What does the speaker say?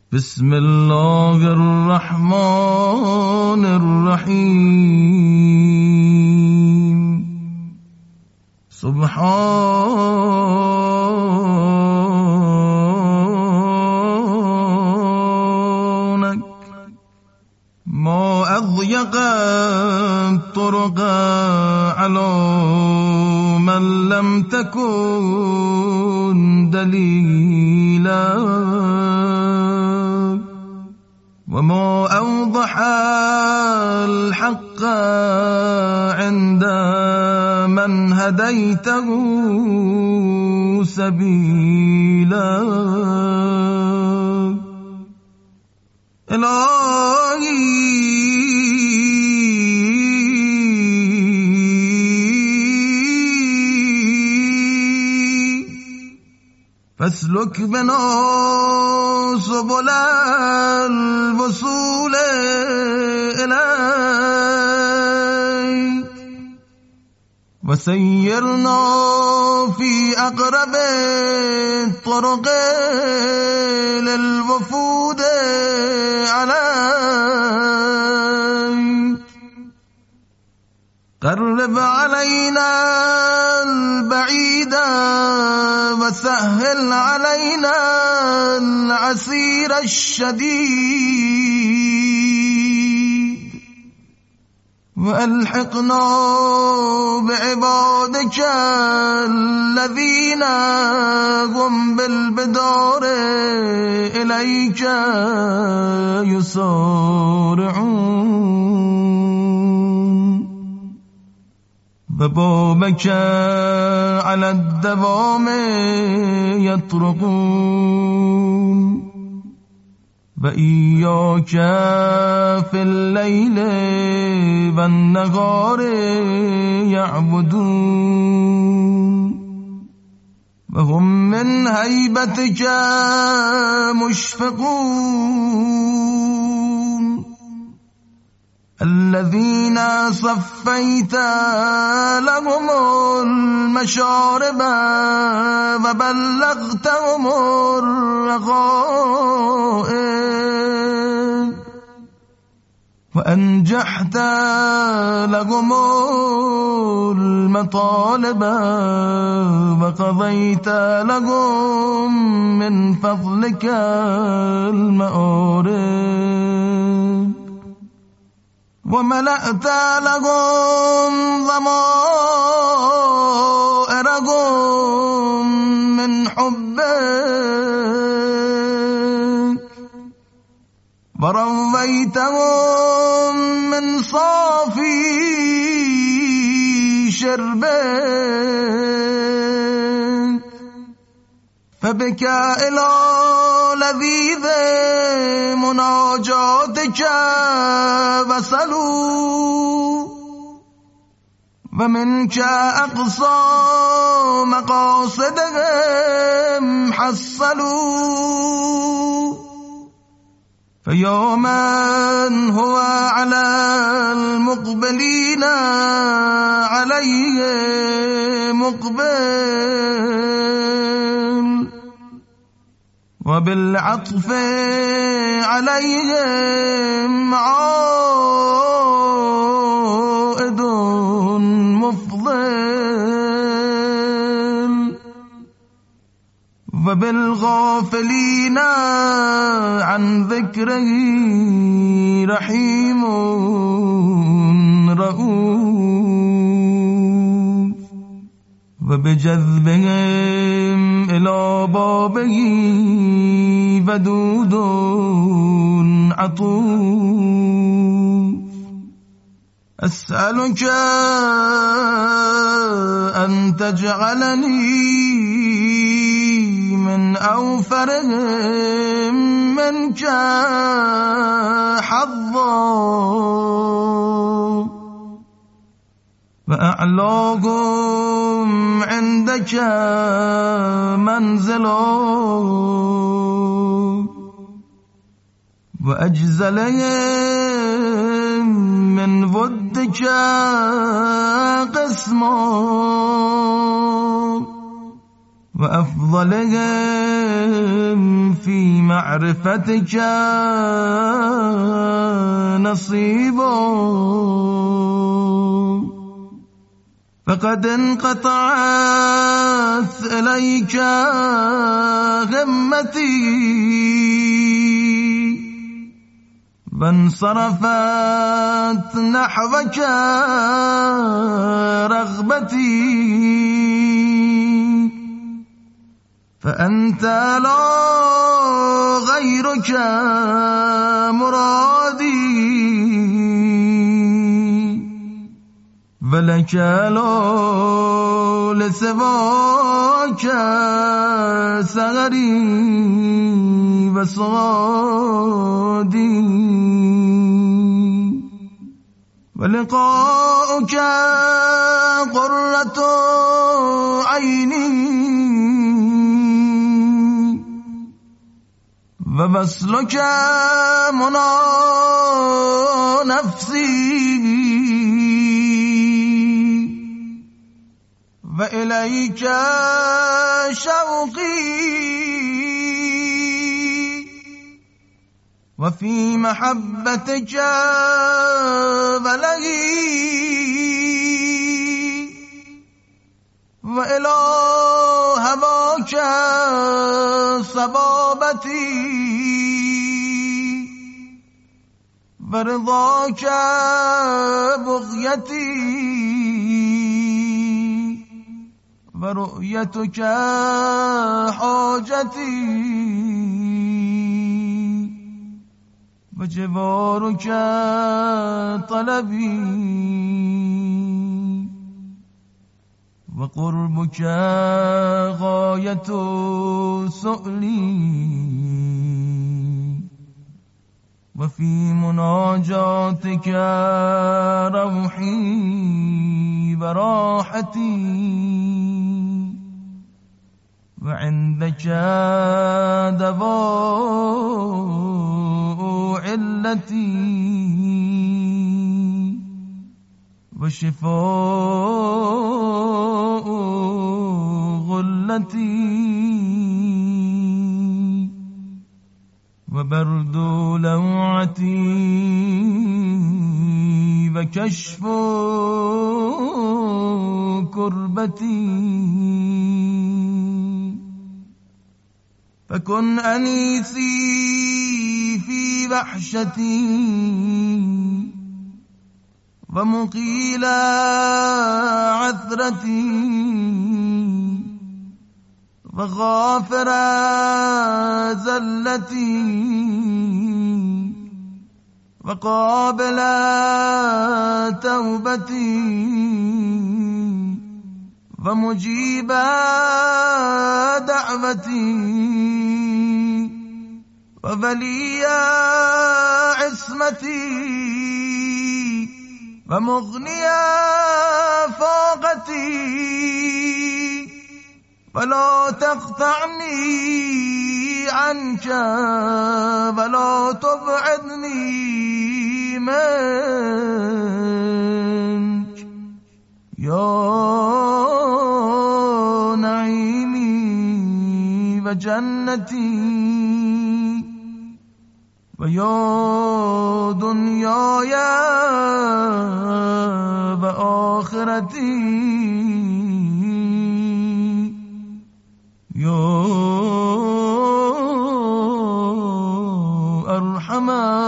بسم الله الرحمن الرحیم. سبحانك ما أضيق الطرق على من لم تكن دليلا، وما أوضح الحق عند من هديته سبيلا. إلهي فاسلك بنا سبل الوصول إليك، وسيرنا في أقرب الطرق للوفود عليك. قرب علينا البعيد وسهل علينا العسير الشديد، وألحقنا بعبادك الذين هم بالبدار إليك يسارعون، وبابك على الدوام يطرقون، وإياك في الليل والنهار يعبدون، وهم من هيبتك مشفقون، الذين صفيت لهم المشارب وبلغتهم الرغائب، وأنجحت لهم المطالب وقضيت لهم من فضلك المآرب، وملأت لهم ضمائرهم من حبك، ورويتهم من صافي شربك، فبك إلى لذيذ مناجاتك وصلوا، ومنك أقصى مقاصدهم حصلوا، فيا من هو على المقبلين عليه مقبل، وبالعطف عليهم عائد مفضل، وبالغافلين عن ذكره رحيم رؤوف، وبجذبهم إلى بابه ودود عطوف. أسألك أن تجعلني من أوفرهم منك حظا، وأعلاهم عندك منزلا، وأجزلهم من ودك قسما، وأفضلهم في معرفتك نصيب، فقد انقطعت إليك همتي فانصرفت نحوك رغبتي، فأنت لا غيرك مرادي، فلك لا لسواك سهري وصادي، ولقاؤك قرة عيني، ووصلك منى نفسي، وإليك شوقي، وفي محبتك بلغي، وإلى هواك صبابتي، ورضاك بغيتي، ورؤيتك حاجتي، وجوارك طلبي، وقربك غاية سؤلي، وفي مناجاتك روحي وراحتي، وعندك دواء علتي، وشفاء غلتي، وبرد لوعتي، وكشف كربتي، فكن أنيسي في وحشتي، ومقيل عثرتي، وغافر زلتي، وقابل توبتي، ومجيب دعوتي، وولي عصمتي، ومغني فاقتي، فلا تقطعني عنك ولا تبعدني منك، يا نعيمي وجنتي، ويا دنياي وآخرتي، يا أرحم